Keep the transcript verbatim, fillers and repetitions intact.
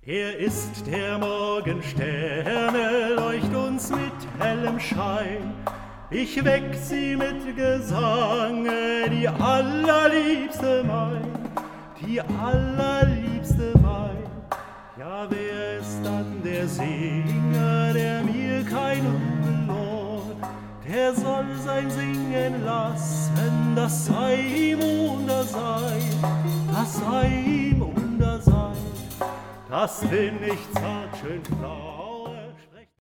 Er ist der Morgensterne, leucht uns mit hellem Schein. Ich weck sie mit Gesange, die allerliebste mein, die allerliebste mein. Ja, wer ist dann der Singer, der mir kein Ruhe lohnt? Der soll sein Singen lassen, das sei ihm Wundersein, das sei ihm Wundersein. Das bin ich zart schön klar.